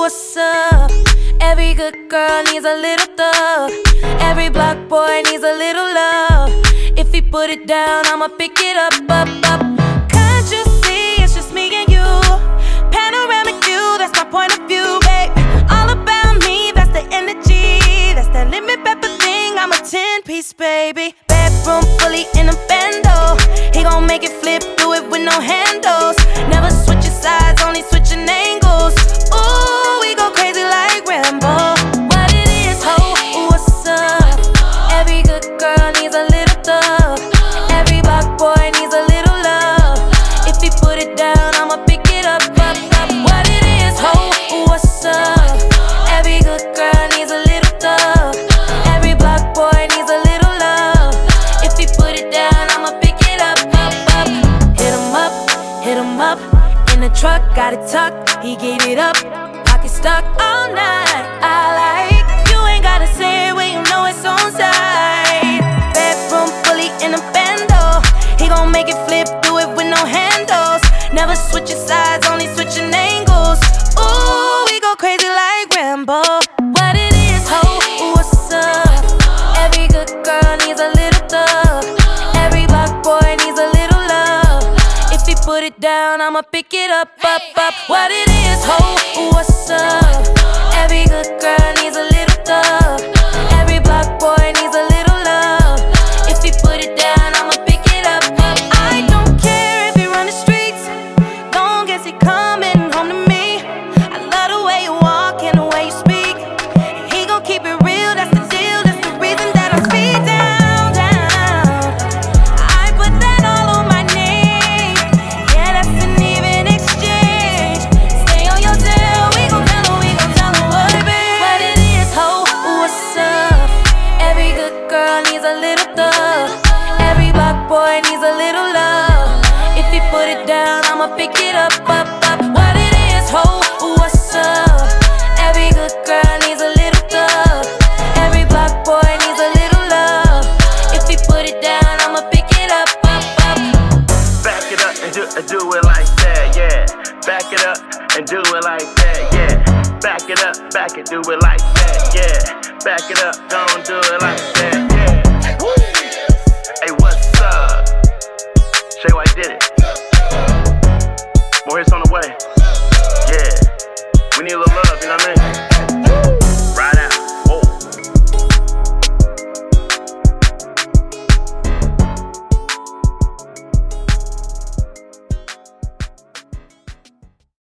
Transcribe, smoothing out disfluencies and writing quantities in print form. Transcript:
what's up? Every good girl needs a little thug. Every block boy needs a little love. If he put it down, I'ma pick it up, up, up. Can't you see it's just me and you? Panoramic view, that's my point of view, babe. All about me, that's the energy. That's that lemon pepper thing, I'm a 10-piece, baby. Bedroom fully in a bando. He gon' make it flip, do it with no handles. Never switching sides, only switching angles. Ooh, we go crazy like Rambo. What it is, ho, what's up? Every good girl needs a little thug. Every block boy needs a little love. If he put it down, I'ma pick it up, up, up. What it is, ho, what's up? Every good girl needs a little thug. Every block boy needs a little love. If he put it down, I'ma pick it up, up, up. Hit him up, in the truck, got it tucked, he gave it up. Pocket stuck all night, I like. You ain't gotta say it when you know it's on side. Bedroom fully in a bando. He gon' make it flip, do it with no handles. Never switching sides, only switching angles. Ooh, we go crazy like Rambo. What it is, ho, what's up? Every good girl needs a little thug. Every block boy needs a little love. If he put it down, I'ma pick it up, up, up. What it is, ho, what's up? Every good girl needs a little thug. Every block boy needs a little love. If he put it down, I'ma pick it up, up. I don't care if he run the streets, long as he coming home to me. I love the way you walk and the way you speak. And he gon' keep it real, that's the deal. That's the reason that I speed down, down. I put that all on my name. Yeah, that's an even exchange. Stay on your tail, we gon' tell her what it is. What it is, ho, what's up? Every good girl needs a little thug. Every block boy needs a little love. If he put it down, I'ma pick it up, up, up. What it is, ho, what's up? Every good girl needs a little thug. Every block boy needs a little love. If he put it down, I'ma pick it up, up, up. Back it up and do it like that, yeah. Back it up and do it like that, yeah. Back it up, back it, do it like that, yeah. Back it up, don't do it like that, yeah. Woo. Hey, what's up? Shay White did it. More hits on the way. Yeah. We need a little love, you know what I mean?